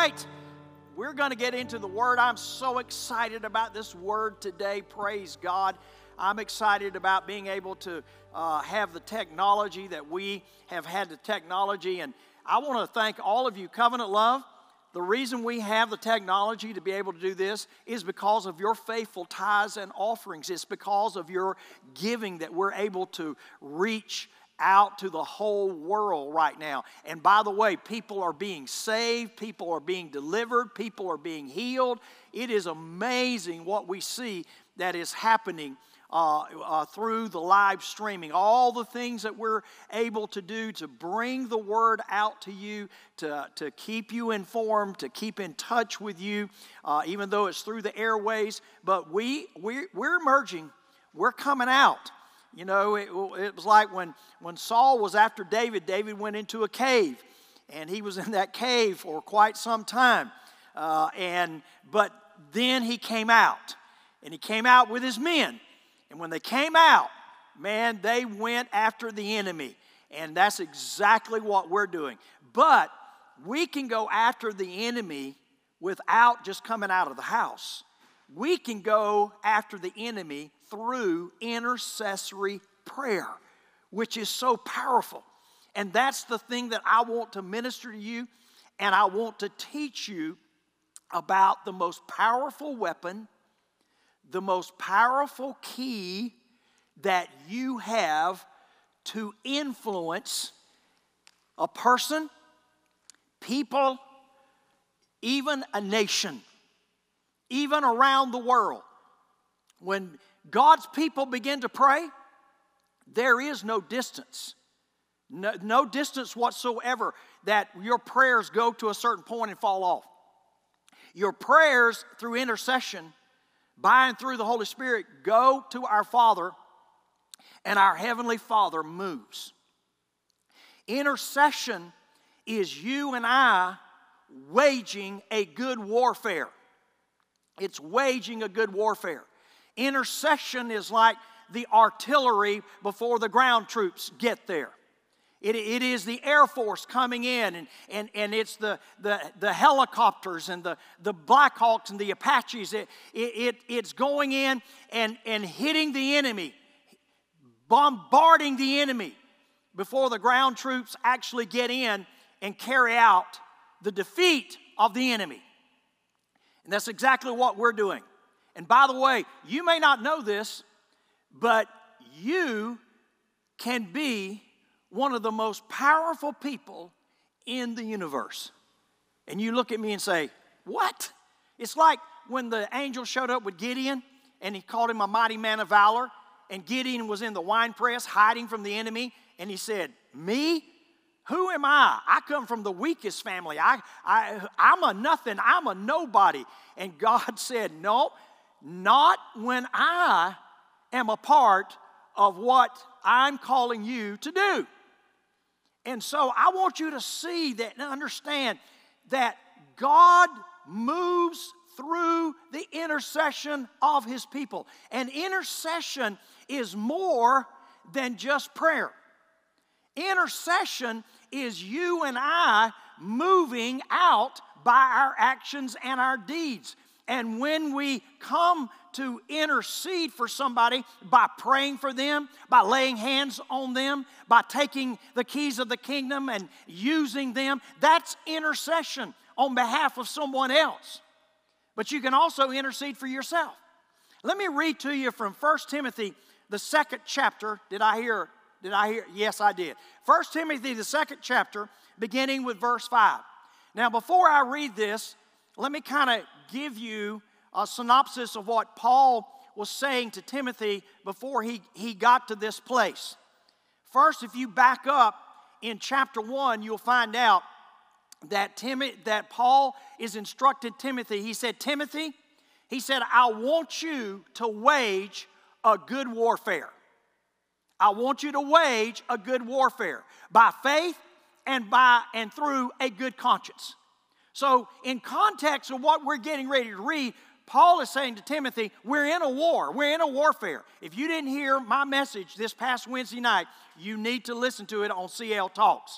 right, we're going to get into the Word. I'm so excited about this Word today. Praise God. I'm excited about being able to have the technology that we have had the technology. And I want to thank all of you, Covenant Love. The reason we have the technology to be able to do this is because of your faithful tithes and offerings. It's because of your giving that we're able to reach out to the whole world right now. And by the way, people are being saved, people are being delivered, people are being healed. It is amazing what we see that is happening through the live streaming. All the things that we're able to do to bring the Word out to you, to keep you informed, to keep in touch with you, even though it's through the airways. But we're emerging. We're coming out. You know, it was like when Saul was after David, David went into a cave, and he was in that cave for quite some time. But then he came out, and he came out with his men. And when they came out, man, they went after the enemy. And that's exactly what we're doing. But we can go after the enemy without just coming out of the house. We can go after the enemy through intercessory prayer, which is so powerful. And that's the thing that I want to minister to you, and I want to teach you about the most powerful weapon, the most powerful key that you have to influence a person, people, even a nation, even around the world. When God's people begin to pray, there is no distance. No distance whatsoever that your prayers go to a certain point and fall off. Your prayers through intercession, by and through the Holy Spirit, go to our Father, and our Heavenly Father moves. Intercession is you and I waging a good warfare. It's waging a good warfare. Intercession is like the artillery before the ground troops get there. It is the Air Force coming in, and it's the helicopters and the Black Hawks and the Apaches. It's going in and hitting the enemy, bombarding the enemy before the ground troops actually get in and carry out the defeat of the enemy. And that's exactly what we're doing. And by the way, you may not know this, but you can be one of the most powerful people in the universe. And you look at me and say, what? It's like when the angel showed up with Gideon and he called him a mighty man of valor, and Gideon was in the winepress hiding from the enemy, and he said, me? Who am I? I come from the weakest family. I'm a nothing. I'm a nobody. And God said, no, not when I am a part of what I'm calling you to do. And so I want you to see that and understand that God moves through the intercession of His people. And intercession is more than just prayer. Intercession is you and I moving out by our actions and our deeds. And when we come to intercede for somebody by praying for them, by laying hands on them, by taking the keys of the kingdom and using them, that's intercession on behalf of someone else. But you can also intercede for yourself. Let me read to you from 1 Timothy, the 2nd chapter. Did I hear? Yes, I did. 1 Timothy, the 2nd chapter, beginning with verse 5. Now, before I read this, let me kind of give you a synopsis of what Paul was saying to Timothy before he got to this place. First, if you back up in chapter 1, you'll find out that Paul is instructed Timothy. He said, Timothy, he said, I want you to wage a good warfare. I want you to wage a good warfare by faith and through a good conscience. So in context of what we're getting ready to read, Paul is saying to Timothy, we're in a war. We're in a warfare. If you didn't hear my message this past Wednesday night, you need to listen to it on CL Talks.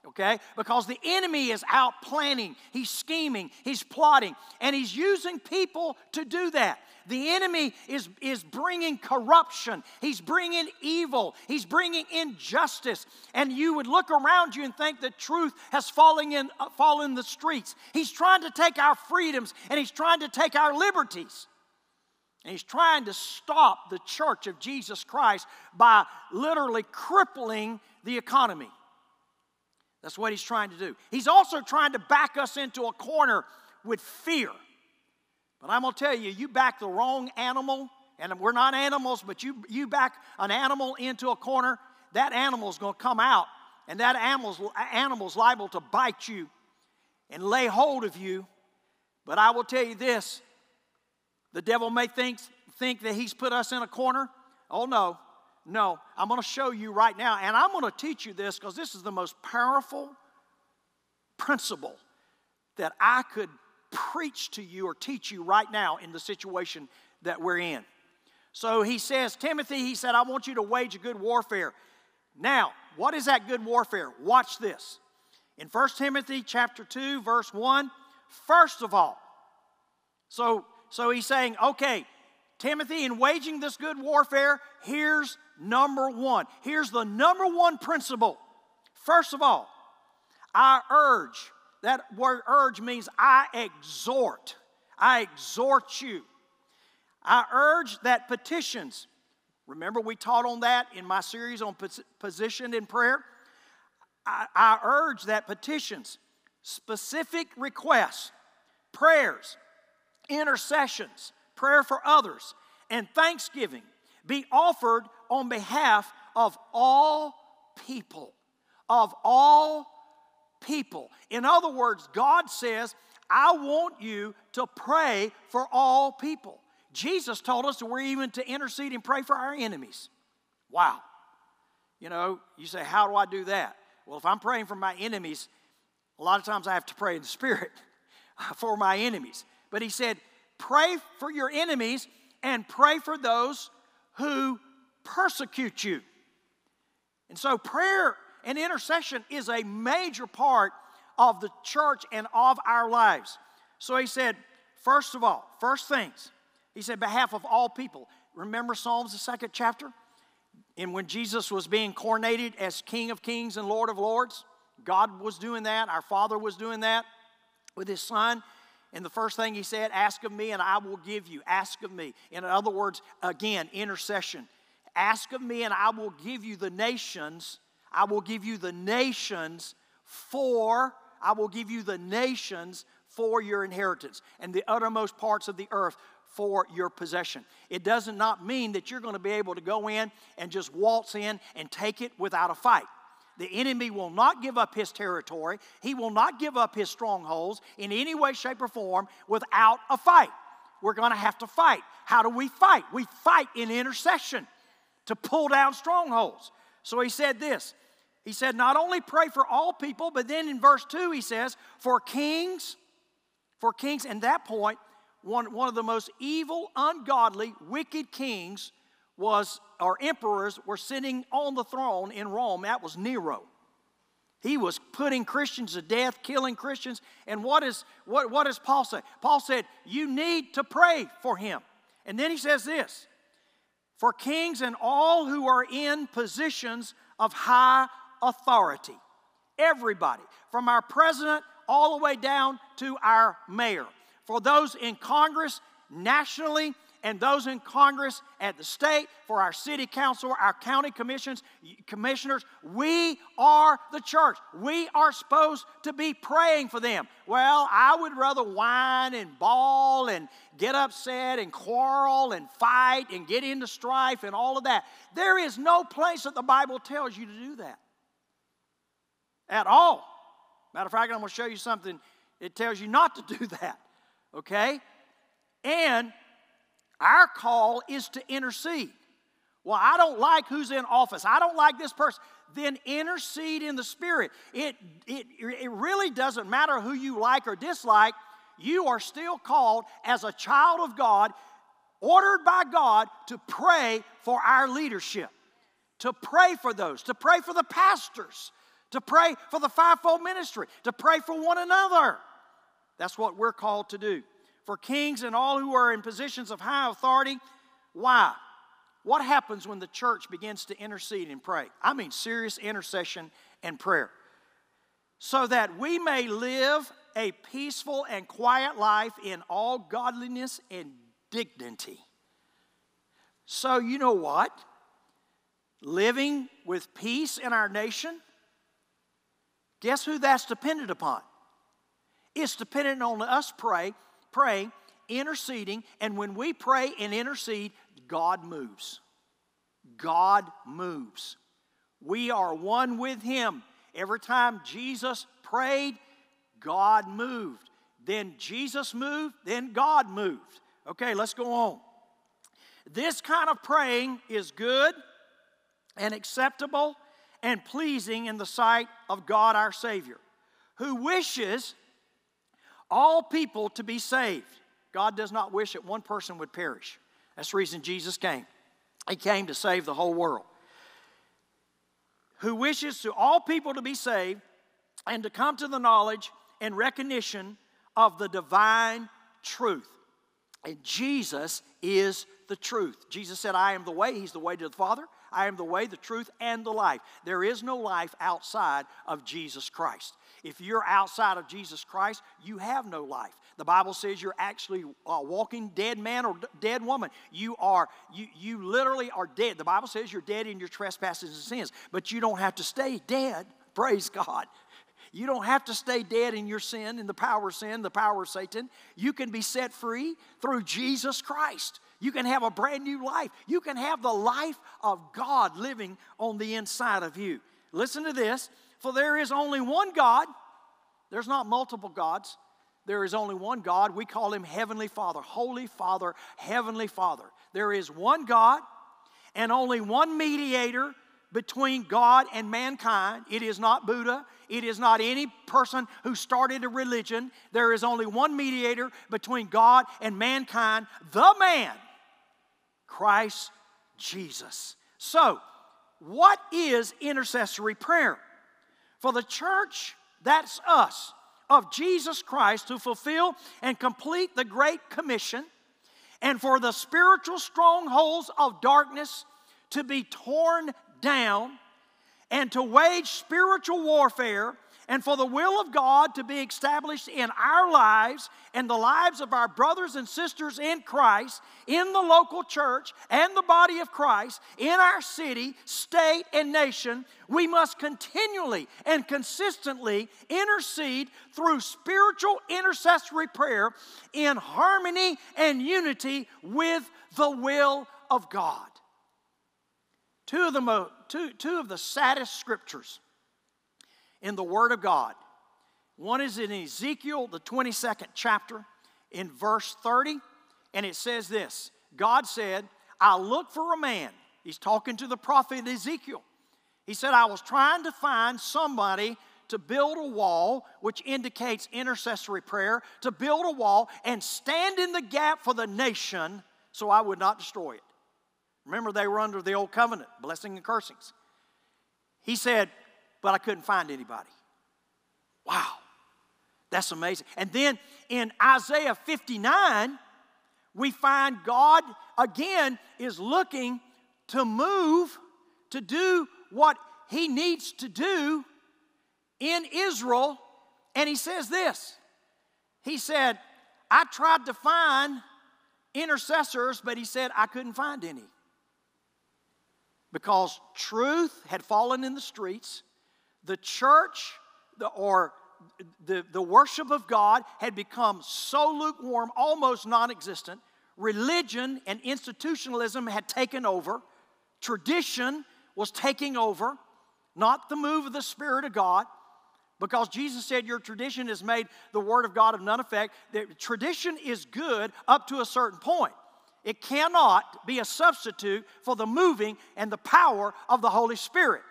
Okay? Because the enemy is out planning, he's scheming, he's plotting, and he's using people to do that. The enemy is bringing corruption, he's bringing evil, he's bringing injustice, and you would look around you and think that truth has fallen in the streets. He's trying to take our freedoms, and he's trying to take our liberties. And he's trying to stop the church of Jesus Christ by literally crippling the economy. That's what he's trying to do. He's also trying to back us into a corner with fear. But I'm going to tell you, you back the wrong animal, and we're not animals, but you back an animal into a corner, that animal's going to come out, and that animal's liable to bite you and lay hold of you. But I will tell you this, the devil may think that he's put us in a corner. Oh, no. No, I'm going to show you right now, and I'm going to teach you this because this is the most powerful principle that I could preach to you or teach you right now in the situation that we're in. So he says, Timothy, he said, I want you to wage a good warfare. Now, what is that good warfare? Watch this. In 1 Timothy chapter 2, verse 1, first of all, so he's saying, okay, Timothy, in waging this good warfare, here's number one. Here's the number one principle. First of all, I urge. That word urge means I exhort. I exhort you. I urge that petitions. Remember we taught on that in my series on position in prayer. I urge that petitions, specific requests, prayers, intercessions, prayer for others, and thanksgiving be offered on behalf of all people. Of all people. In other words, God says, I want you to pray for all people. Jesus told us that we're even to intercede and pray for our enemies. Wow. You know, you say, how do I do that? Well, if I'm praying for my enemies, a lot of times I have to pray in the Spirit for my enemies. But he said, pray for your enemies and pray for those who persecute you. And so prayer and intercession is a major part of the church and of our lives. So he said, first of all, first things, he said, behalf of all people. Remember Psalms, the second chapter? And when Jesus was being coronated as King of Kings and Lord of Lords, God was doing that. Our Father was doing that with His Son. And the first thing He said, ask of me and I will give you. Ask of me. In other words, again, intercession. Ask of me and I will give you the nations. I will give you the nations for your inheritance and the uttermost parts of the earth for your possession. It does not mean that you're going to be able to go in and just waltz in and take it without a fight. The enemy will not give up his territory. He will not give up his strongholds in any way, shape, or form without a fight. We're going to have to fight. How do we fight? We fight in intercession to pull down strongholds. So he said this. He said, not only pray for all people, but then in verse 2 he says, for kings, and that point, one of the most evil, ungodly, wicked kings or emperors were sitting on the throne in Rome. That was Nero. He was putting Christians to death, killing Christians. And what does Paul say? Paul said, you need to pray for him. And then he says this, for kings and all who are in positions of high authority. Everybody, from our president all the way down to our mayor. For those in Congress nationally and those in Congress at the state, for our city council, our county commissioners, we are the church. We are supposed to be praying for them. Well, I would rather whine and bawl and get upset and quarrel and fight and get into strife and all of that. There is no place that the Bible tells you to do that at all. Matter of fact, I'm going to show you something. It tells you not to do that. Okay? And our call is to intercede. Well, I don't like who's in office. I don't like this person. Then intercede in the Spirit. It really doesn't matter who you like or dislike. You are still called as a child of God, ordered by God, to pray for our leadership. To pray for those. To pray for the pastors. to pray for the fivefold ministry, to pray for one another. That's what we're called to do. For kings and all who are in positions of high authority. Why? What happens when the church begins to intercede and pray? I mean serious intercession and prayer. So that we may live a peaceful and quiet life in all godliness and dignity. So you know what? Living with peace in our nation, guess who that's dependent upon? It's dependent on us praying, interceding, and when we pray and intercede, God moves. God moves. We are one with Him. Every time Jesus prayed, God moved. Then Jesus moved, then God moved. Okay, let's go on. This kind of praying is good and acceptable and pleasing in the sight of God our Savior, who wishes all people to be saved. God does not wish that one person would perish. That's the reason Jesus came. He came to save the whole world. Who wishes to all people to be saved and to come to the knowledge and recognition of the divine truth. And Jesus is the truth. Jesus said, I am the way. He's the way to the Father. I am the way, the truth, and the life. There is no life outside of Jesus Christ. If you're outside of Jesus Christ, you have no life. The Bible says you're actually a walking dead man or dead woman. You literally are dead. The Bible says you're dead in your trespasses and sins, but you don't have to stay dead. Praise God. You don't have to stay dead in your sin, in the power of sin, the power of Satan. You can be set free through Jesus Christ. You can have a brand new life. You can have the life of God living on the inside of you. Listen to this. For there is only one God. There's not multiple gods. There is only one God. We call Him Heavenly Father, Holy Father, Heavenly Father. There is one God and only one mediator between God and mankind. It is not Buddha. It is not any person who started a religion. There is only one mediator between God and mankind, the man, Christ Jesus. So, what is intercessory prayer? For the church, that's us, of Jesus Christ to fulfill and complete the Great Commission, and for the spiritual strongholds of darkness to be torn down, and to wage spiritual warfare, and for the will of God to be established in our lives and the lives of our brothers and sisters in Christ, in the local church and the body of Christ, in our city, state, and nation, we must continually and consistently intercede through spiritual intercessory prayer in harmony and unity with the will of God. Two of the saddest scriptures in the Word of God. One is in Ezekiel, the 22nd chapter, in verse 30, and it says this. God said, I look for a man. He's talking to the prophet Ezekiel. He said, I was trying to find somebody to build a wall, which indicates intercessory prayer, to build a wall and stand in the gap for the nation so I would not destroy it. Remember, they were under the old covenant, blessing and cursings. He said, but I couldn't find anybody. Wow, that's amazing. And then in Isaiah 59, we find God again is looking to move, to do what He needs to do in Israel. And He says this. He said, I tried to find intercessors, but He said, I couldn't find any. Because truth had fallen in the streets, the church the worship of God had become so lukewarm, almost non-existent. Religion and institutionalism had taken over. Tradition was taking over, not the move of the Spirit of God. Because Jesus said your tradition has made the Word of God of none effect. That tradition is good up to a certain point. It cannot be a substitute for the moving and the power of the Holy Spirit.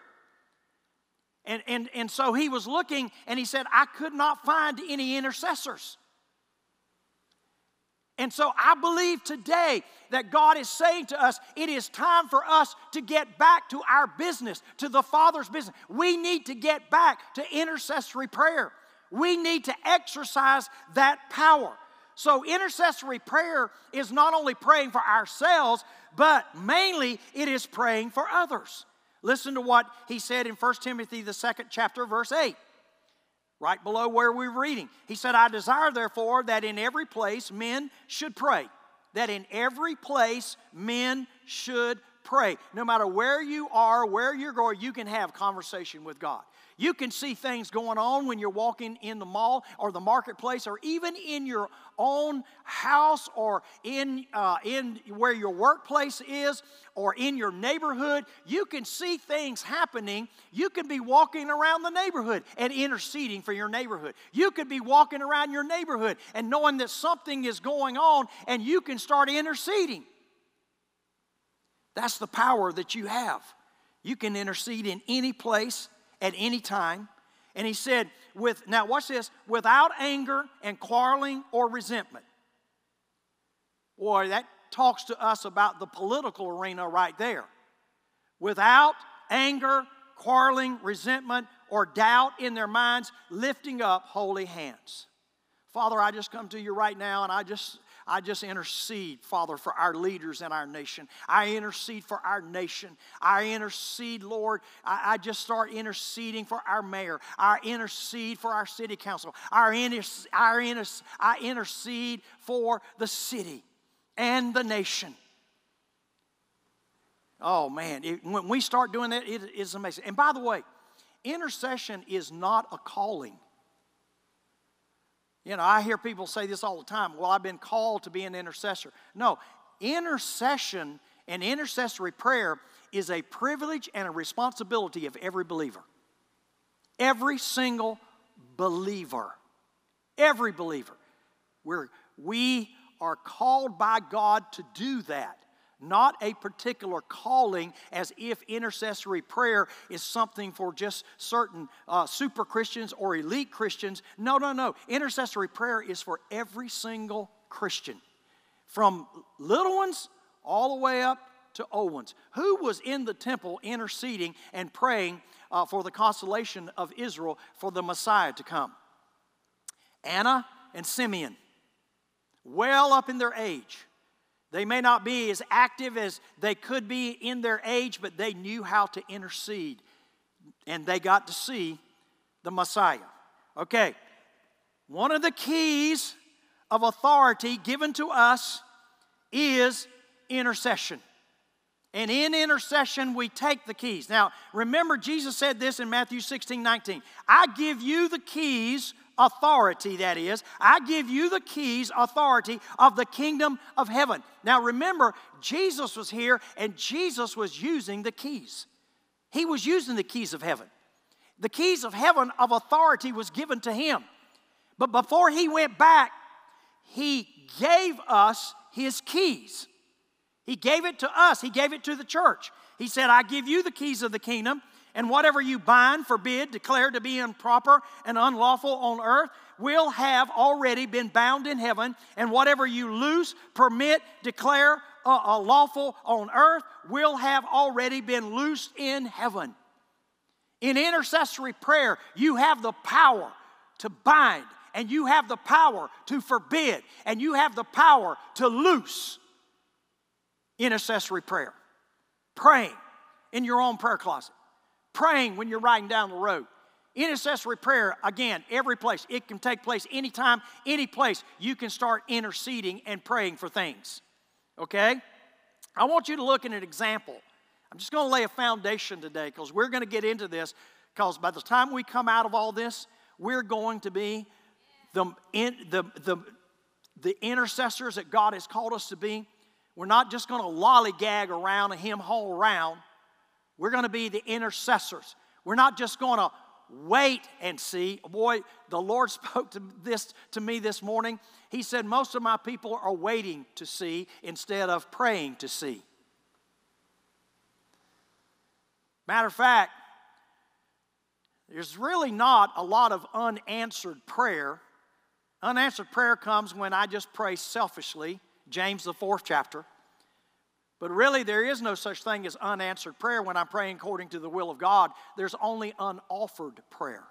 And so he was looking and he said, I could not find any intercessors. And so I believe today that God is saying to us, it is time for us to get back to our business, to the Father's business. We need to get back to intercessory prayer. We need to exercise that power. So intercessory prayer is not only praying for ourselves, but mainly it is praying for others. Listen to what he said in 1 Timothy, the 2nd chapter, verse 8. Right below where we're reading. He said, I desire therefore that in every place men should pray. That in every place men should pray. No matter where you are, where you're going, you can have conversation with God. You can see things going on when you're walking in the mall or the marketplace or even in your own house or in where your workplace is or in your neighborhood. You can see things happening. You can be walking around the neighborhood and interceding for your neighborhood. You could be walking around your neighborhood and knowing that something is going on and you can start interceding. That's the power that you have. You can intercede in any place at any time. And he said, now watch this, without anger and quarreling or resentment. Boy, that talks to us about the political arena right there. Without anger, quarreling, resentment, or doubt in their minds, lifting up holy hands. Father, I just come to you right now and I just intercede, Father, for our leaders in our nation. I intercede for our nation. I intercede, Lord. I just start interceding for our mayor. I intercede for our city council. I intercede for the city and the nation. Oh, man. When we start doing that, it is amazing. And by the way, intercession is not a calling. You know, I hear people say this all the time. Well, I've been called to be an intercessor. No, intercession and intercessory prayer is a privilege and a responsibility of every believer. Every single believer. Every believer. We are called by God to do that. Not a particular calling as if intercessory prayer is something for just certain super Christians or elite Christians. No, no, no. Intercessory prayer is for every single Christian. From little ones all the way up to old ones. Who was in the temple interceding and praying for the consolation of Israel for the Messiah to come? Anna and Simeon. Well up in their age. They may not be as active as they could be in their age, but they knew how to intercede. And they got to see the Messiah. Okay, one of the keys of authority given to us is intercession. And in intercession, we take the keys. Now, remember, Jesus said this in Matthew 16:19. I give you the keys, authority that is. I give you the keys, authority of the kingdom of heaven. Now, remember, Jesus was here and Jesus was using the keys. He was using the keys of heaven. The keys of heaven of authority was given to him. But before he went back, he gave us his keys. He gave it to us. He gave it to the church. He said, I give you the keys of the kingdom, and whatever you bind, forbid, declare to be improper and unlawful on earth will have already been bound in heaven, and whatever you loose, permit, declare lawful on earth will have already been loosed in heaven. In intercessory prayer, you have the power to bind, and you have the power to forbid, and you have the power to loose. Intercessory prayer. Praying in your own prayer closet. Praying when you're riding down the road. Intercessory prayer, again, every place. It can take place anytime, any place. You can start interceding and praying for things. Okay? I want you to look at an example. I'm just going to lay a foundation today because we're going to get into this because by the time we come out of all this, we're going to be the intercessors that God has called us to be. We're not just going to lollygag around and hem-haw around. We're going to be the intercessors. We're not just going to wait and see. Boy, the Lord spoke to me this morning. He said, most of my people are waiting to see instead of praying to see. Matter of fact, there's really not a lot of unanswered prayer Unanswered prayer comes when I just pray selfishly, James the 4th chapter. But really, there is no such thing as unanswered prayer when I'm praying according to the will of God. There's only unoffered prayer.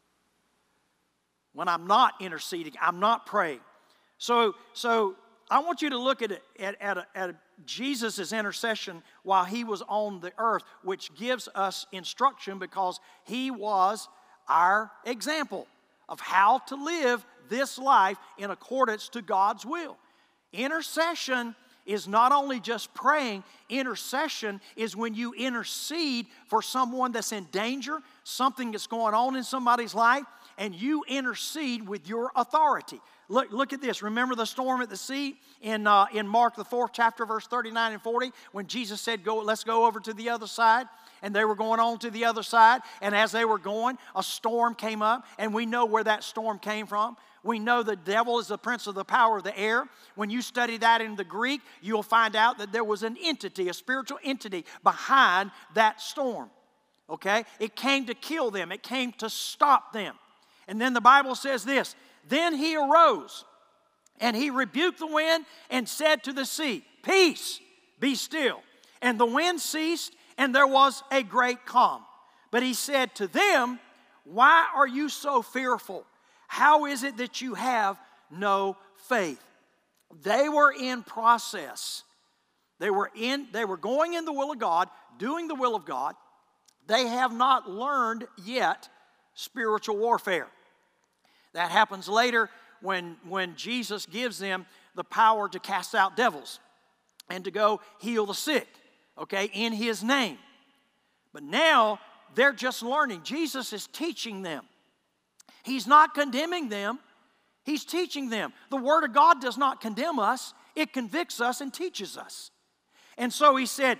When I'm not interceding, I'm not praying. So I want you to look at Jesus' intercession while he was on the earth, which gives us instruction because he was our example of how to live this life in accordance to God's will. Intercession is not only just praying. Intercession is when you intercede for someone that's in danger, something that's going on in somebody's life, and you intercede with your authority. Look at this. Remember the storm at the sea in Mark the 4th chapter, verse 39 and 40, when Jesus said, let's go over to the other side. And they were going on to the other side. And as they were going, a storm came up. And we know where that storm came from. We know the devil is the prince of the power of the air. When you study that in the Greek, you'll find out that there was an entity, a spiritual entity behind that storm. Okay? It came to kill them. It came to stop them. And then the Bible says this, then he arose and he rebuked the wind and said to the sea, peace, be still. And the wind ceased and there was a great calm. But he said to them, why are you so fearful? How is it that you have no faith? They were in process. They were going in the will of God, doing the will of God. They have not learned yet spiritual warfare. That happens later when Jesus gives them the power to cast out devils and to go heal the sick, okay, in his name. But now they're just learning. Jesus is teaching them. He's not condemning them. He's teaching them. The Word of God does not condemn us. It convicts us and teaches us. And so he said,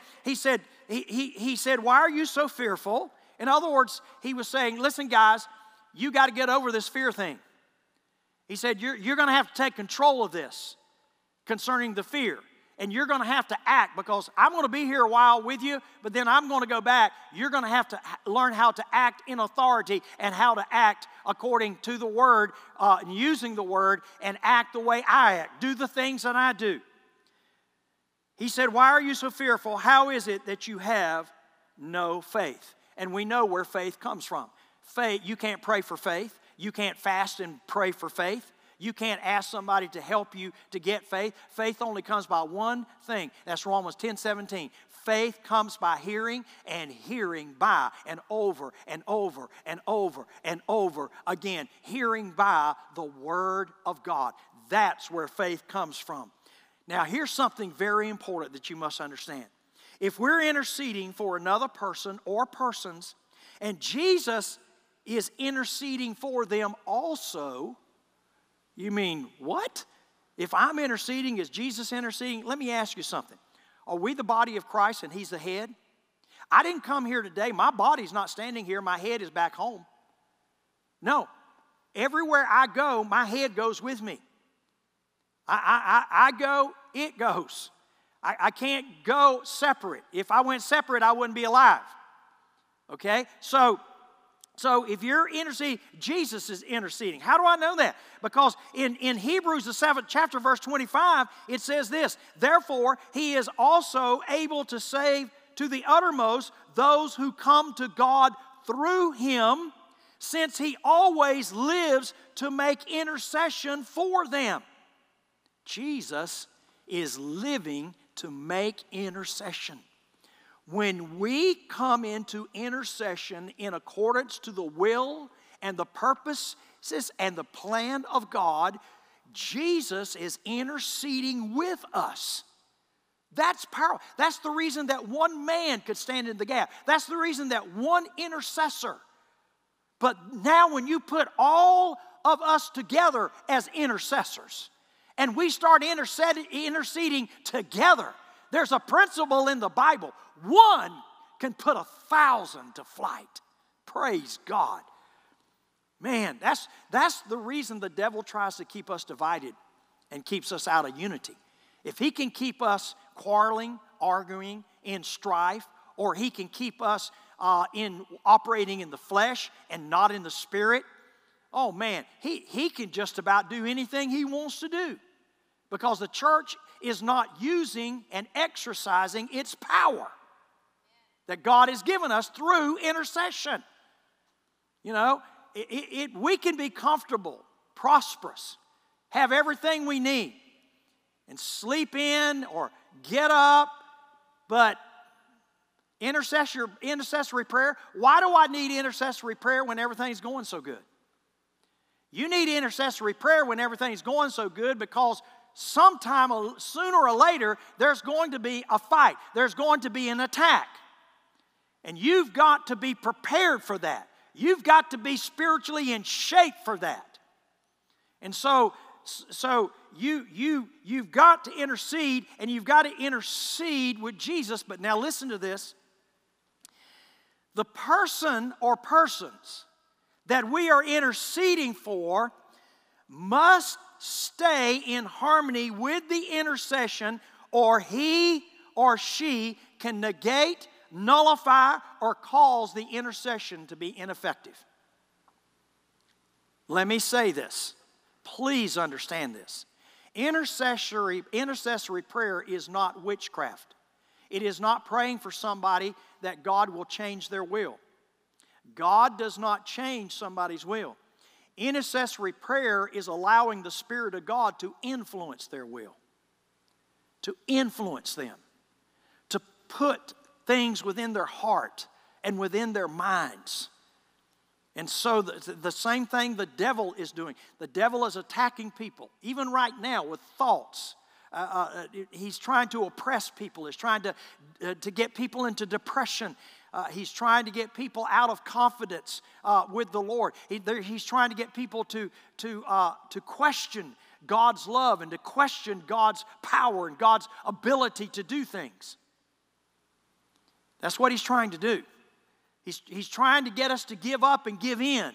why are you so fearful? In other words, he was saying, listen, guys, you got to get over this fear thing. He said, you're going to have to take control of this concerning the fear. And you're going to have to act because I'm going to be here a while with you, but then I'm going to go back. You're going to have to learn how to act in authority and how to act according to the Word, using the Word, and act the way I act. Do the things that I do. He said, why are you so fearful? How is it that you have no faith? And we know where faith comes from. Faith, you can't pray for faith. You can't fast and pray for faith. You can't ask somebody to help you to get faith. Faith only comes by one thing. That's Romans 10:17. Faith comes by hearing, and hearing by, and over, and over, and over, and over again. Hearing by the Word of God. That's where faith comes from. Now, here's something very important that you must understand. If we're interceding for another person or persons, and Jesus is interceding for them also, you mean what? If I'm interceding, is Jesus interceding? Let me ask you something. Are we the body of Christ and He's the head? I didn't come here today. My body's not standing here. My head is back home. No. Everywhere I go, my head goes with me. I go, it goes. I can't go separate. If I went separate, I wouldn't be alive. Okay? So if you're interceding, Jesus is interceding. How do I know that? Because in Hebrews, the 7th chapter, verse 25, it says this, therefore, He is also able to save to the uttermost those who come to God through Him, since He always lives to make intercession for them. Jesus is living to make intercession. When we come into intercession in accordance to the will and the purposes and the plan of God, Jesus is interceding with us. That's powerful. That's the reason that one man could stand in the gap. That's the reason that one intercessor. But now when you put all of us together as intercessors and we start interceding together, there's a principle in the Bible. One can put 1,000 to flight. Praise God. Man, that's the reason the devil tries to keep us divided and keeps us out of unity. If he can keep us quarreling, arguing, in strife, or he can keep us operating in the flesh and not in the spirit, oh man, he can just about do anything he wants to do because the church is not using and exercising its power that God has given us through intercession. You know, we can be comfortable, prosperous, have everything we need, and sleep in or get up, but intercessory prayer, why do I need intercessory prayer when everything's going so good? You need intercessory prayer when everything's going so good because sometime, sooner or later, there's going to be a fight. There's going to be an attack. And you've got to be prepared for that. You've got to be spiritually in shape for that. And so you've got to intercede, and you've got to intercede with Jesus. But now listen to this. The person or persons that we are interceding for must stay in harmony with the intercession, or he or she can negate, nullify, or cause the intercession to be ineffective. Let me say this. Please understand this. Intercessory prayer is not witchcraft. It is not praying for somebody that God will change their will. God does not change somebody's will. Intercessory prayer is allowing the Spirit of God to influence their will, to influence them, to put things within their heart and within their minds. And so the same thing the devil is doing. The devil is attacking people, even right now, with thoughts. He's trying to oppress people. He's trying to get people into depression. He's trying to get people out of confidence with the Lord. He's trying to get people to question God's love and to question God's power and God's ability to do things. That's what he's trying to do. He's trying to get us to give up and give in.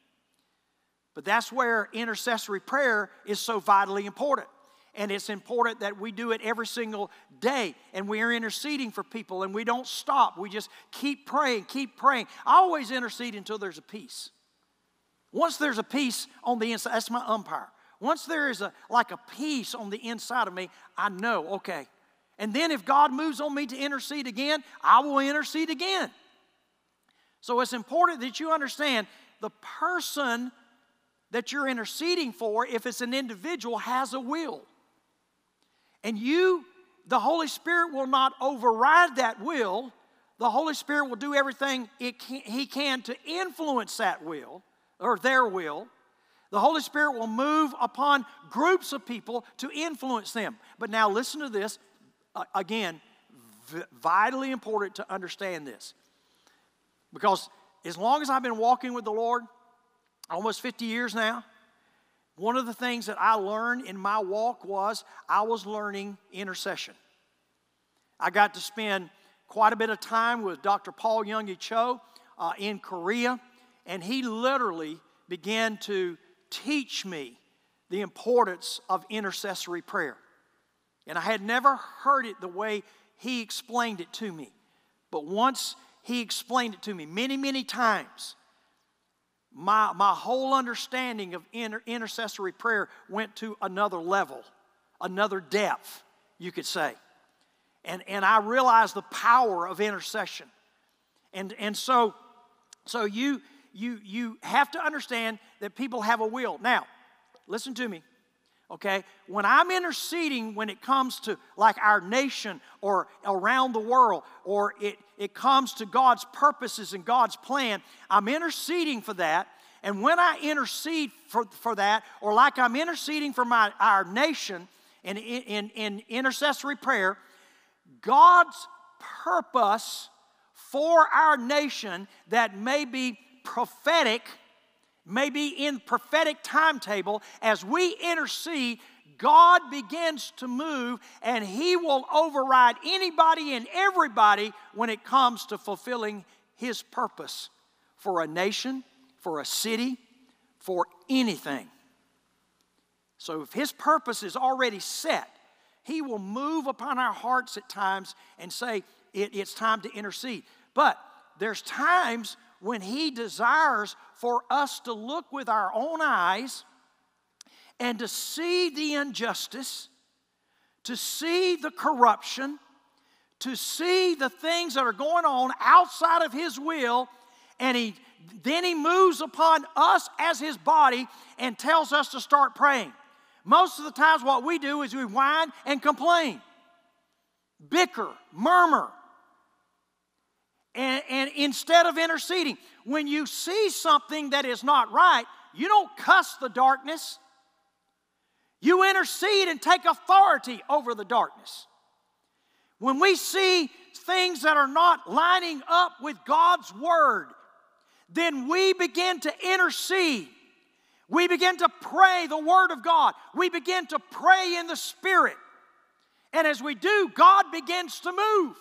But that's where intercessory prayer is so vitally important. And it's important that we do it every single day. And we are interceding for people and we don't stop. We just keep praying, keep praying. I always intercede until there's a peace. Once there's a peace on the inside, that's my umpire. Once there is a peace on the inside of me, I know, okay. And then if God moves on me to intercede again, I will intercede again. So it's important that you understand the person that you're interceding for, if it's an individual, has a will. And the Holy Spirit will not override that will. The Holy Spirit will do everything He can to influence that will, or their will. The Holy Spirit will move upon groups of people to influence them. But now listen to this. Again, vitally important to understand this. Because as long as I've been walking with the Lord, almost 50 years now, one of the things that I learned in my walk was I was learning intercession. I got to spend quite a bit of time with Dr. Paul Young-E Cho in Korea, and he literally began to teach me the importance of intercessory prayer. And I had never heard it the way he explained it to me. But once he explained it to me many, many times, my whole understanding of intercessory prayer went to another level, another depth, you could say. And I realized the power of intercession. And so you have to understand that people have a will. Now, listen to me. Okay, when I'm interceding, when it comes to like our nation or around the world, or it comes to God's purposes and God's plan, I'm interceding for that. And when I intercede for that, or like I'm interceding for our nation in intercessory prayer, God's purpose for our nation that may be prophetic, maybe in prophetic timetable, as we intercede, God begins to move, and He will override anybody and everybody when it comes to fulfilling His purpose for a nation, for a city, for anything. So if His purpose is already set, He will move upon our hearts at times and say, it's time to intercede. But there's times when He desires for us to look with our own eyes and to see the injustice, to see the corruption, to see the things that are going on outside of His will, and then He moves upon us as His body and tells us to start praying. Most of the times what we do is we whine and complain, bicker, murmur, and instead of interceding. When you see something that is not right, you don't cuss the darkness. You intercede and take authority over the darkness. When we see things that are not lining up with God's Word, then we begin to intercede. We begin to pray the Word of God. We begin to pray in the Spirit. And as we do, God begins to move.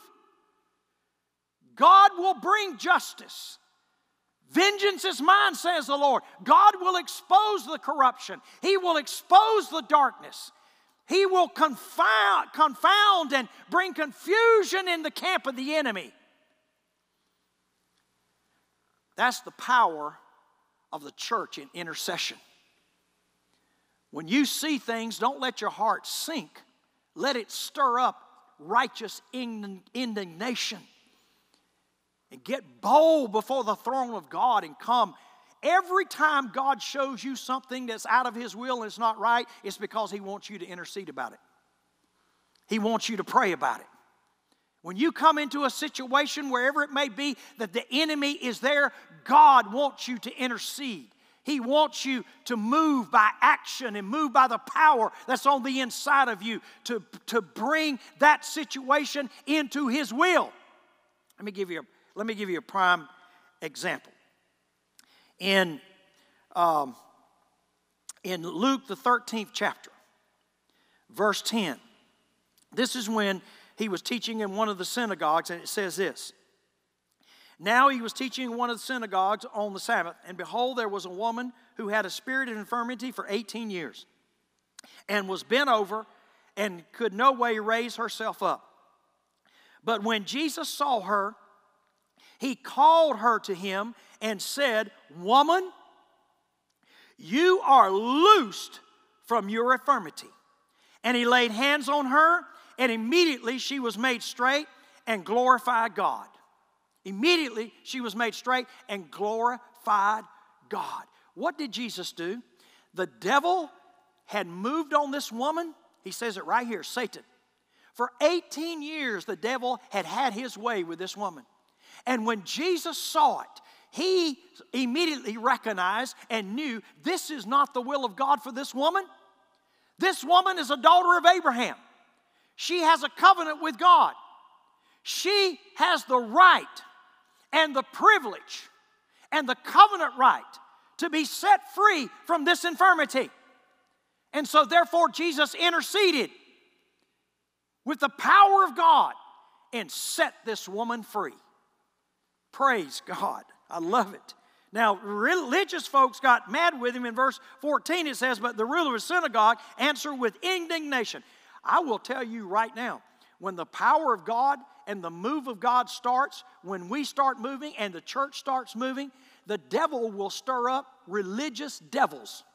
God will bring justice. Vengeance is mine, says the Lord. God will expose the corruption. He will expose the darkness. He will confound and bring confusion in the camp of the enemy. That's the power of the church in intercession. When you see things, don't let your heart sink. Let it stir up righteous indignation. And get bold before the throne of God and come. Every time God shows you something that's out of His will and it's not right, it's because He wants you to intercede about it. He wants you to pray about it. When you come into a situation, wherever it may be, that the enemy is there, God wants you to intercede. He wants you to move by action and move by the power that's on the inside of you to bring that situation into His will. Let me give you a prime example. In Luke, the 13th chapter, verse 10, this is when He was teaching in one of the synagogues, and it says this. Now He was teaching in one of the synagogues on the Sabbath, and behold, there was a woman who had a spirit of infirmity for 18 years, and was bent over, and could no way raise herself up. But when Jesus saw her, He called her to Him and said, "Woman, you are loosed from your infirmity." And He laid hands on her, and immediately she was made straight and glorified God. Immediately she was made straight and glorified God. What did Jesus do? The devil had moved on this woman. He says it right here, Satan. For 18 years the devil had had his way with this woman. And when Jesus saw it, He immediately recognized and knew this is not the will of God for this woman. This woman is a daughter of Abraham. She has a covenant with God. She has the right and the privilege and the covenant right to be set free from this infirmity. And so therefore Jesus interceded with the power of God and set this woman free. Praise God. I love it. Now, religious folks got mad with Him. In verse 14 it says, "But the ruler of the synagogue answered with indignation." I will tell you right now, when the power of God and the move of God starts, when we start moving and the church starts moving, the devil will stir up religious devils.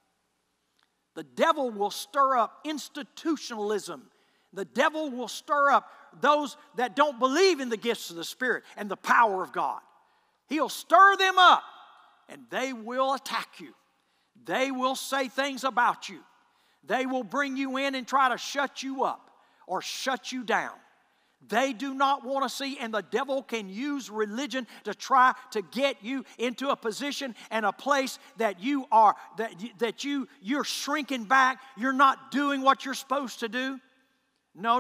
The devil will stir up institutionalism. The devil will stir up those that don't believe in the gifts of the Spirit and the power of God. He'll stir them up, and they will attack you. They will say things about you. They will bring you in and try to shut you up or shut you down. They do not want to see, and the devil can use religion to try to get you into a position and a place that you're shrinking back. You're not doing what you're supposed to do. No.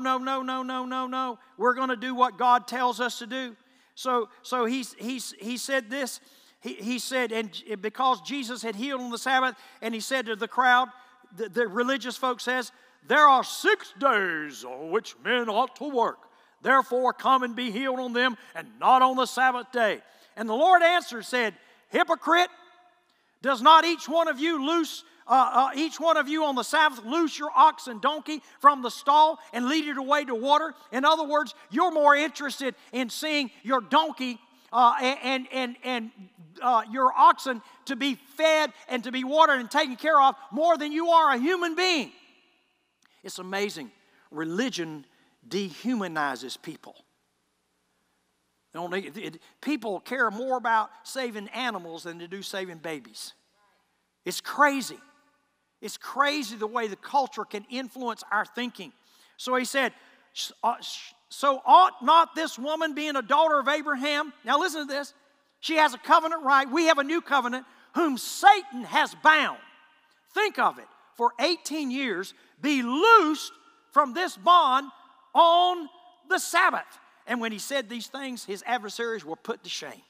We're going to do what God tells us to do. So he said this. He said, and because Jesus had healed on the Sabbath, and He said to the crowd, the religious folk says, "There are 6 days on which men ought to work. Therefore come and be healed on them, and not on the Sabbath day." And the Lord answered, said, "Hypocrite, does not each one of you on the Sabbath loose your ox and donkey from the stall and lead it away to water?" In other words, you're more interested in seeing your donkey your oxen to be fed and to be watered and taken care of more than you are a human being. It's amazing. Religion dehumanizes people. People care more about saving animals than they do saving babies. It's crazy. It's crazy the way the culture can influence our thinking. So he said, so ought not this woman, being a daughter of Abraham, now listen to this, she has a covenant right, we have a new covenant, whom Satan has bound. Think of it, for 18 years, be loosed from this bond on the Sabbath. And when he said these things, his adversaries were put to shame.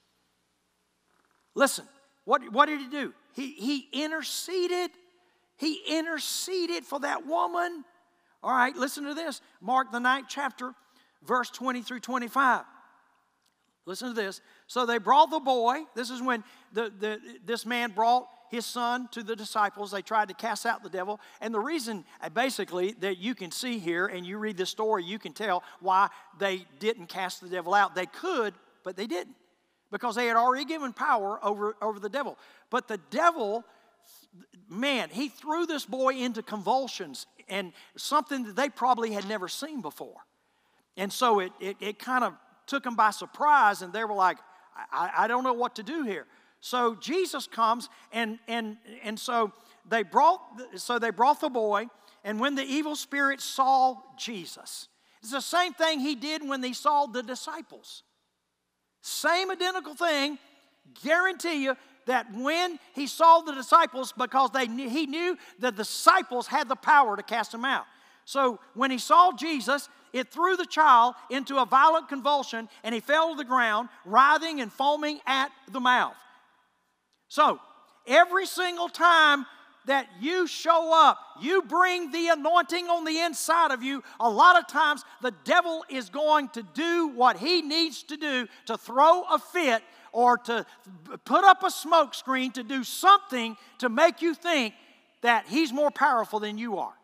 Listen, what did he do? He interceded. He interceded for that woman. All right, listen to this. Mark the 9th chapter, verse 20 through 25. Listen to this. So they brought the boy. This is when this man brought his son to the disciples. They tried to cast out the devil. And the reason, basically, that you can see here, and you read the story, you can tell why they didn't cast the devil out. They could, but they didn't, because they had already given power over the devil. But the devil, man, he threw this boy into convulsions, and something that they probably had never seen before. And so it kind of took them by surprise, and they were like, I don't know what to do here. So Jesus comes, and so they brought the boy, and when the evil spirit saw Jesus, it's the same thing he did when he saw the disciples. Same identical thing, guarantee you, that when he saw the disciples, because he knew the disciples had the power to cast them out. So when he saw Jesus, it threw the child into a violent convulsion, and he fell to the ground, writhing and foaming at the mouth. So every single time that you show up, you bring the anointing on the inside of you, a lot of times the devil is going to do what he needs to do to throw a fit or to put up a smoke screen, to do something to make you think that he's more powerful than you are.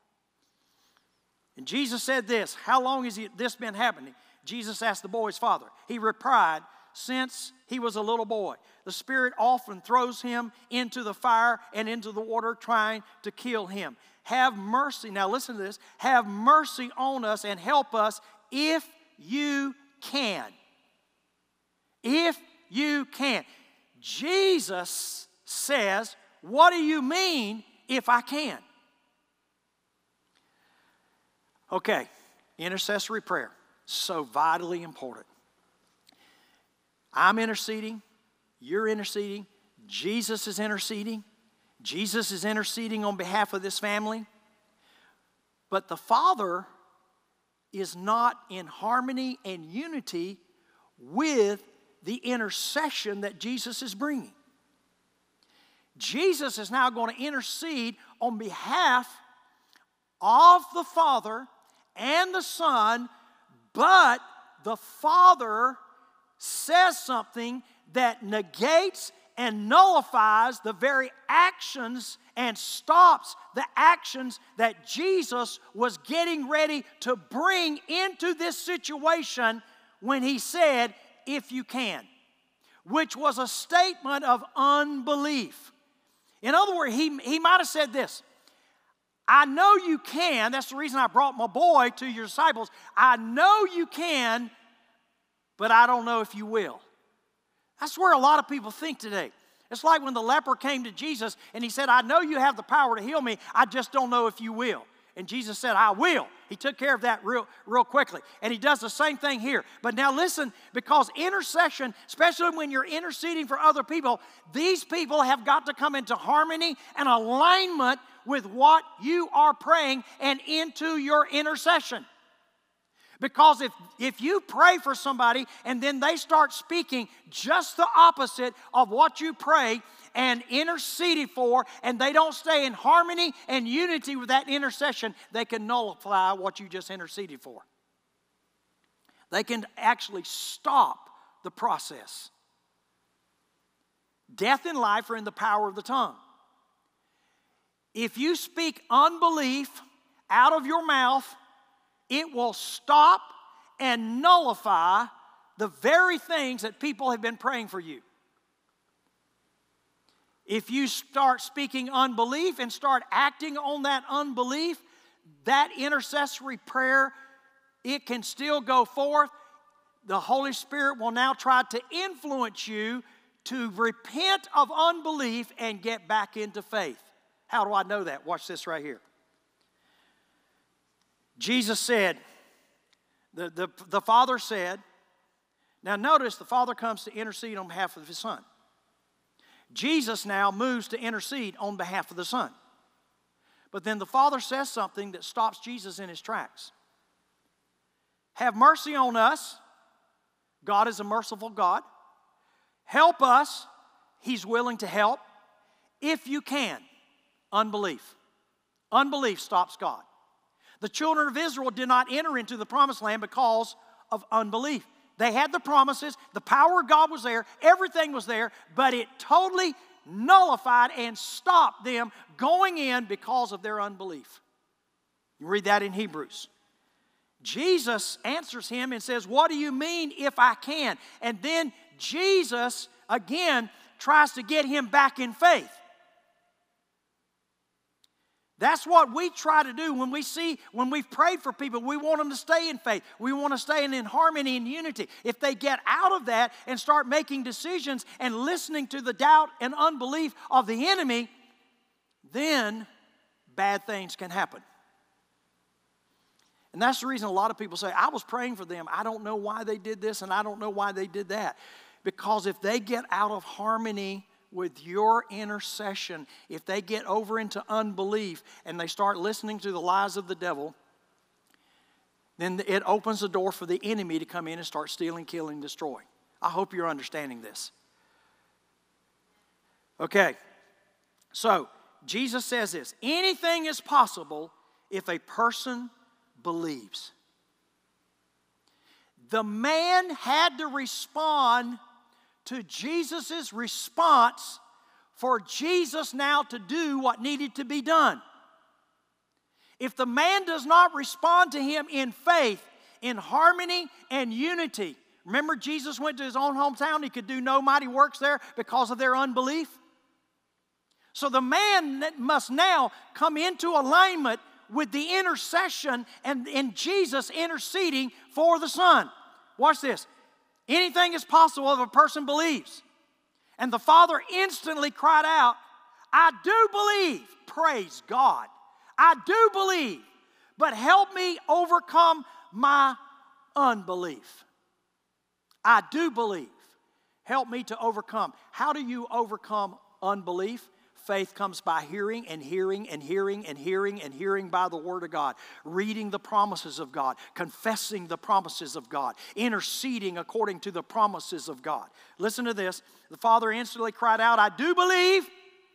And Jesus said this, how long has this been happening? Jesus asked the boy's father. He replied, since he was a little boy. The Spirit often throws him into the fire and into the water, trying to kill him. Have mercy, now listen to this, have mercy on us and help us if you can. If you can. Jesus says, what do you mean if I can? Okay, intercessory prayer, so vitally important. I'm interceding, you're interceding, Jesus is interceding. Jesus is interceding on behalf of this family. But the Father is not in harmony and unity with the intercession that Jesus is bringing. Jesus is now going to intercede on behalf of the Father and the Son, but the Father says something that negates and nullifies the very actions and stops the actions that Jesus was getting ready to bring into this situation when he said, if you can, which was a statement of unbelief. In other words, he might have said this, I know you can, that's the reason I brought my boy to your disciples, I know you can, but I don't know if you will. That's where a lot of people think today. It's like when the leper came to Jesus and he said, I know you have the power to heal me, I just don't know if you will. And Jesus said, I will. He took care of that real quickly. And he does the same thing here. But now listen, because intercession, especially when you're interceding for other people, these people have got to come into harmony and alignment with what you are praying and into your intercession. Because if you pray for somebody and then they start speaking just the opposite of what you pray and interceded for, and they don't stay in harmony and unity with that intercession, they can nullify what you just interceded for. They can actually stop the process. Death and life are in the power of the tongue. If you speak unbelief out of your mouth, it will stop and nullify the very things that people have been praying for you. If you start speaking unbelief and start acting on that unbelief, that intercessory prayer, it can still go forth. The Holy Spirit will now try to influence you to repent of unbelief and get back into faith. How do I know that? Watch this right here. Jesus said, the Father said, now notice the Father comes to intercede on behalf of His Son. Jesus now moves to intercede on behalf of the Son. But then the Father says something that stops Jesus in His tracks. Have mercy on us. God is a merciful God. Help us. He's willing to help. If you can. Unbelief. Unbelief stops God. The children of Israel did not enter into the promised land because of unbelief. They had the promises, the power of God was there, everything was there, but it totally nullified and stopped them going in because of their unbelief. You read that in Hebrews. Jesus answers him and says, what do you mean if I can? And then Jesus, again, tries to get him back in faith. That's what we try to do when we've prayed for people. We want them to stay in faith. We want to stay in harmony and unity. If they get out of that and start making decisions and listening to the doubt and unbelief of the enemy, then bad things can happen. And that's the reason a lot of people say, I was praying for them. I don't know why they did this and I don't know why they did that. Because if they get out of harmony with your intercession, if they get over into unbelief and they start listening to the lies of the devil, then it opens the door for the enemy to come in and start stealing, killing, destroy. I hope you're understanding this. Okay, so Jesus says this, anything is possible if a person believes. The man had to respond to Jesus' response for Jesus now to do what needed to be done. If the man does not respond to him in faith, in harmony and unity, remember Jesus went to his own hometown, he could do no mighty works there because of their unbelief. So the man must now come into alignment with the intercession and Jesus interceding for the Son. Watch this. Anything is possible if a person believes. And the Father instantly cried out, I do believe. Praise God. I do believe. But help me overcome my unbelief. I do believe. Help me to overcome. How do you overcome unbelief? Faith comes by hearing and hearing and hearing and hearing and hearing by the Word of God. Reading the promises of God. Confessing the promises of God. Interceding according to the promises of God. Listen to this. The Father instantly cried out, I do believe,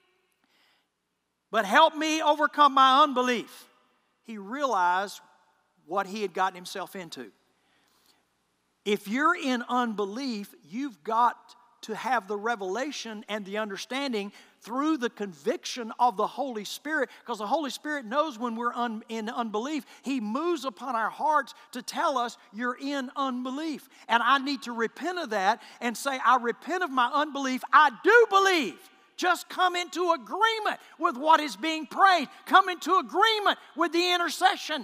but help me overcome my unbelief. He realized what he had gotten himself into. If you're in unbelief, you've got to have the revelation and the understanding through the conviction of the Holy Spirit, because the Holy Spirit knows when we're in unbelief. He moves upon our hearts to tell us you're in unbelief. And I need to repent of that and say, I repent of my unbelief. I do believe. Just come into agreement with what is being prayed. Come into agreement with the intercession.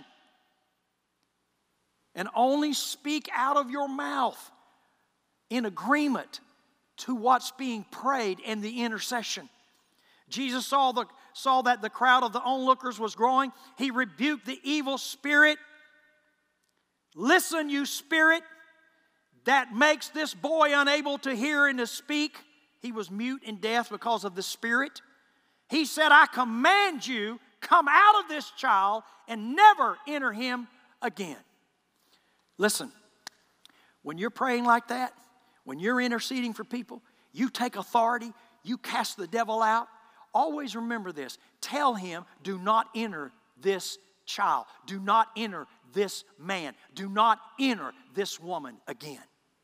And only speak out of your mouth in agreement to what's being prayed in the intercession. Jesus saw that the crowd of the onlookers was growing. He rebuked the evil spirit. Listen, you spirit that makes this boy unable to hear and to speak. He was mute and deaf because of the spirit. He said, I command you, come out of this child and never enter him again. Listen, when you're praying like that, when you're interceding for people, you take authority, you cast the devil out. Always remember this. Tell him, do not enter this child. Do not enter this man. Do not enter this woman again.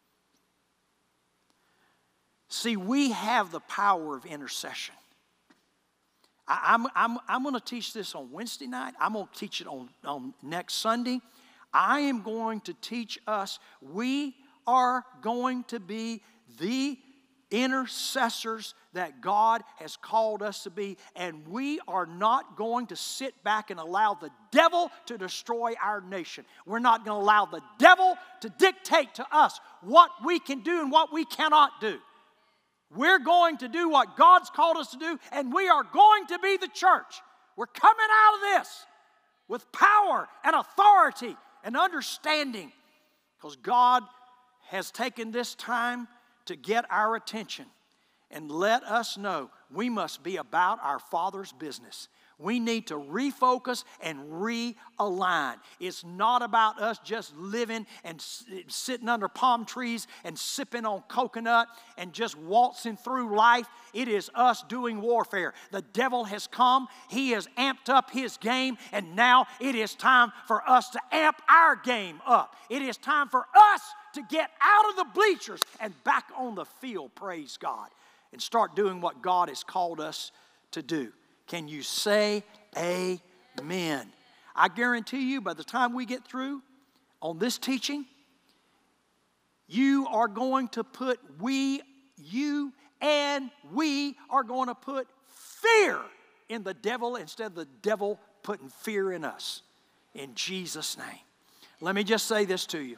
See, we have the power of intercession. I'm going to teach this on Wednesday night. I'm going to teach it on next Sunday. I am going to teach us, we are going to be the intercessors that God has called us to be, and we are not going to sit back and allow the devil to destroy our nation. We're not going to allow the devil to dictate to us what we can do and what we cannot do. We're going to do what God's called us to do, and we are going to be the church. We're coming out of this with power and authority and understanding, because God has taken this time to get our attention and let us know we must be about our Father's business. We need to refocus and realign. It's not about us just living and sitting under palm trees and sipping on coconut and just waltzing through life. It is us doing warfare. The devil has come. He has amped up his game, and now it is time for us to amp our game up. It is time for us to get out of the bleachers and back on the field, praise God, and start doing what God has called us to do. Can you say amen? I guarantee you, by the time we get through on this teaching, you are going to put we are going to put fear in the devil instead of the devil putting fear in us. In Jesus' name. Let me just say this to you.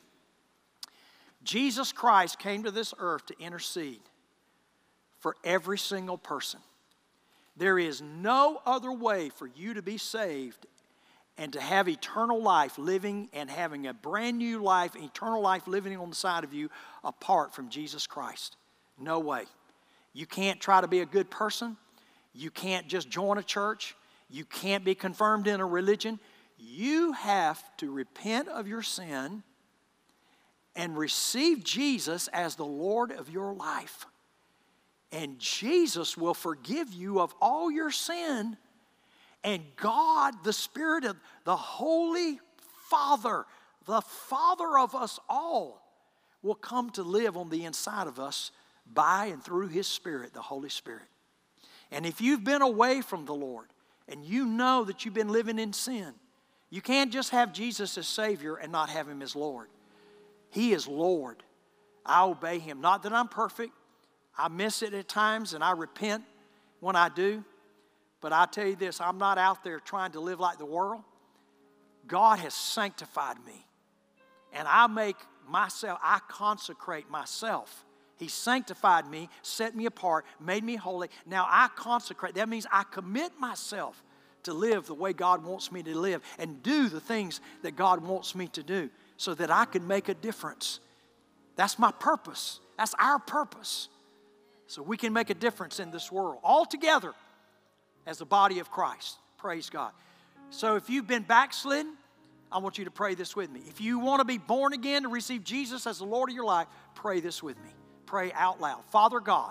Jesus Christ came to this earth to intercede for every single person. There is no other way for you to be saved and to have eternal life living and having a brand new life, eternal life living on the side of you apart from Jesus Christ. No way. You can't try to be a good person. You can't just join a church. You can't be confirmed in a religion. You have to repent of your sin and receive Jesus as the Lord of your life. And Jesus will forgive you of all your sin. And God, the Spirit of the Holy Father, the Father of us all, will come to live on the inside of us by and through His Spirit, the Holy Spirit. And if you've been away from the Lord and you know that you've been living in sin, you can't just have Jesus as Savior and not have Him as Lord. He is Lord. I obey Him. Not that I'm perfect. I miss it at times and I repent when I do. But I tell you this, I'm not out there trying to live like the world. God has sanctified me. And I consecrate myself. He sanctified me, set me apart, made me holy. Now I consecrate. That means I commit myself to live the way God wants me to live and do the things that God wants me to do so that I can make a difference. That's my purpose. That's our purpose. So we can make a difference in this world all together as the body of Christ. Praise God. So if you've been backslidden, I want you to pray this with me. If you want to be born again to receive Jesus as the Lord of your life, pray this with me. Pray out loud. Father God,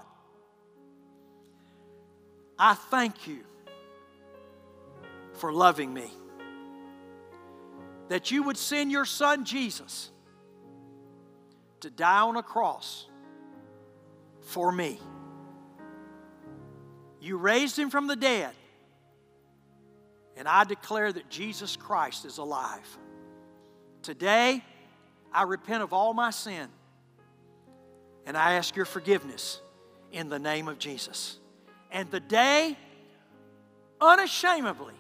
I thank you for loving me. That you would send your Son Jesus to die on a cross for me. You raised Him from the dead, and I declare that Jesus Christ is alive. Today, I repent of all my sin, and I ask your forgiveness in the name of Jesus. And today, unashamedly,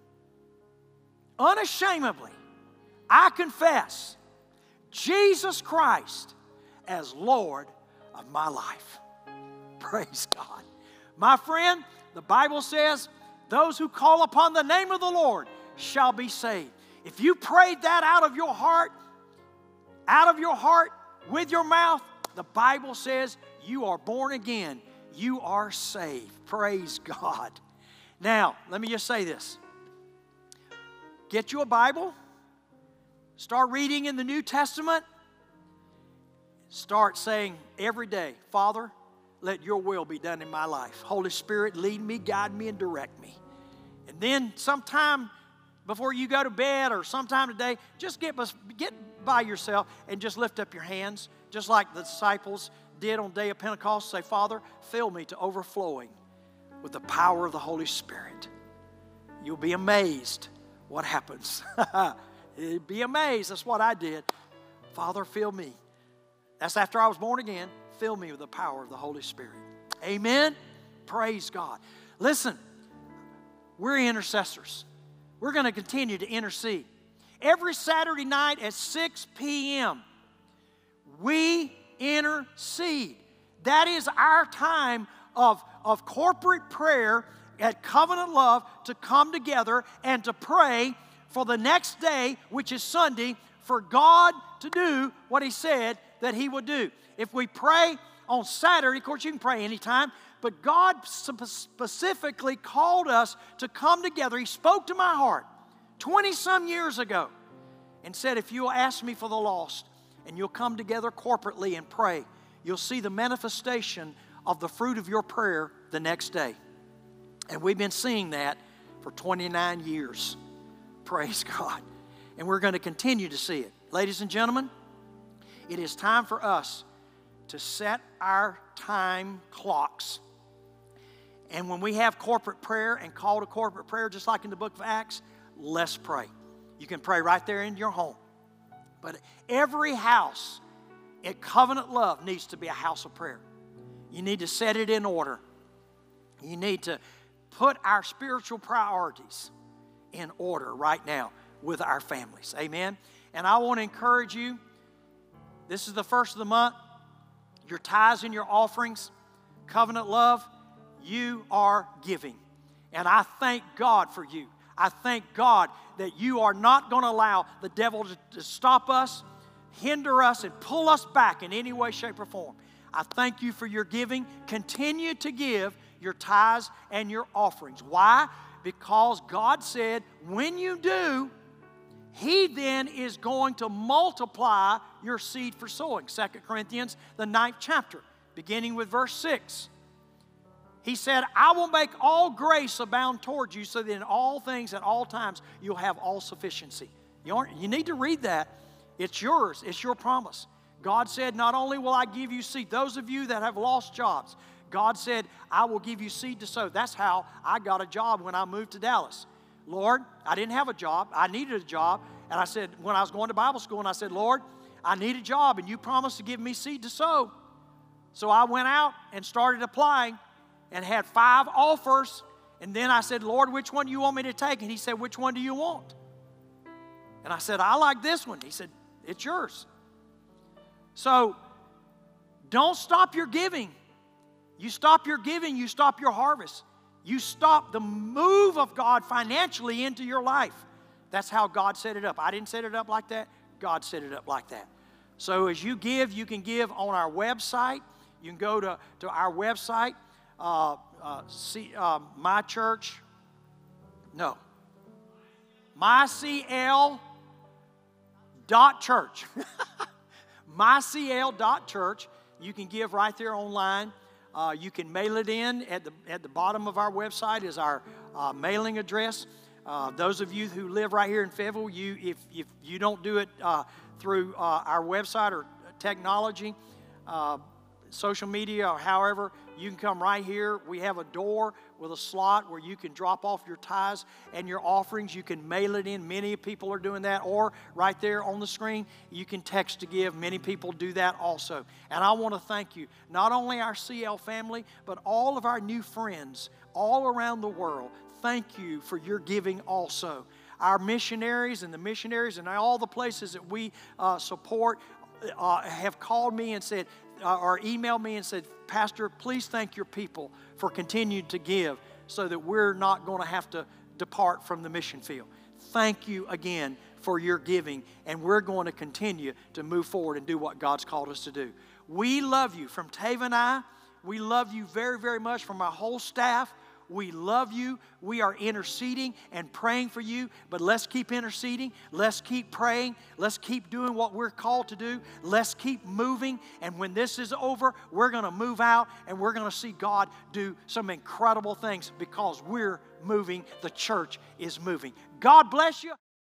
I confess Jesus Christ as Lord of my life. Praise God. My friend, the Bible says, those who call upon the name of the Lord shall be saved. If you prayed that out of your heart, with your mouth, the Bible says you are born again. You are saved. Praise God. Now, let me just say this. Get you a Bible. Start reading in the New Testament. Start saying every day, Father, let your will be done in my life. Holy Spirit, lead me, guide me, and direct me. And then sometime before you go to bed or sometime today, just get by yourself and just lift up your hands, just like the disciples did on the day of Pentecost. Say, Father, fill me to overflowing with the power of the Holy Spirit. You'll be amazed what happens. You'll be amazed. That's what I did. Father, fill me. That's after I was born again. Fill me with the power of the Holy Spirit. Amen. Praise God. Listen, we're intercessors. We're going to continue to intercede. Every Saturday night at 6 p.m., we intercede. That is our time of corporate prayer at Covenant Love to come together and to pray for the next day, which is Sunday, for God to do what He said that He would do. If we pray on Saturday, of course you can pray anytime, but God specifically called us to come together. He spoke to my heart 20-some years ago and said, if you'll ask me for the lost and you'll come together corporately and pray, you'll see the manifestation of the fruit of your prayer the next day. And we've been seeing that for 29 years. Praise God. And we're going to continue to see it. Ladies and gentlemen, it is time for us to set our time clocks. And when we have corporate prayer and call to corporate prayer, just like in the book of Acts, let's pray. You can pray right there in your home. But every house at Covenant Love needs to be a house of prayer. You need to set it in order. You need to put our spiritual priorities in order right now with our families. Amen. And I want to encourage you, this is the first of the month, your tithes and your offerings, Covenant Love, you are giving. And I thank God for you. I thank God that you are not going to allow the devil to stop us, hinder us, and pull us back in any way, shape, or form. I thank you for your giving. Continue to give your tithes and your offerings. Why? Because God said when you do, He then is going to multiply your seed for sowing. 2 Corinthians, the 9th chapter, beginning with verse 6. He said, I will make all grace abound towards you so that in all things at all times you'll have all sufficiency. You need to read that. It's yours. It's your promise. God said, not only will I give you seed, those of you that have lost jobs, God said, I will give you seed to sow. That's how I got a job when I moved to Dallas. Lord, I didn't have a job. I needed a job. And I said, when I was going to Bible school, and I said, Lord, I need a job, and you promised to give me seed to sow. So I went out and started applying and had 5 offers. And then I said, Lord, which one do you want me to take? And He said, which one do you want? And I said, I like this one. He said, it's yours. So don't stop your giving. You stop your giving, you stop your harvest. You stop the move of God financially into your life. That's how God set it up. I didn't set it up like that. God set it up like that. So as you give, you can give on our website. You can go to our website, mycl.church. mycl.church. You can give right there online. You can mail it in. At the bottom of our website is our mailing address. Those of you who live right here in Fayetteville, if you don't do it through our website or technology, social media, or however, you can come right here. We have a door with a slot where you can drop off your tithes and your offerings. You can mail it in. Many people are doing that. Or right there on the screen, you can text to give. Many people do that also. And I want to thank you, not only our CL family, but all of our new friends all around the world. Thank you for your giving also. Our missionaries and all the places that we support have called me and said, or emailed me and said, Pastor, please thank your people for continuing to give so that we're not going to have to depart from the mission field. Thank you again for your giving, and we're going to continue to move forward and do what God's called us to do. We love you. From Tava and I, we love you very, very much. From our whole staff, we love you. We are interceding and praying for you, but let's keep interceding. Let's keep praying. Let's keep doing what we're called to do. Let's keep moving, and when this is over, we're going to move out, and we're going to see God do some incredible things because we're moving. The church is moving. God bless you.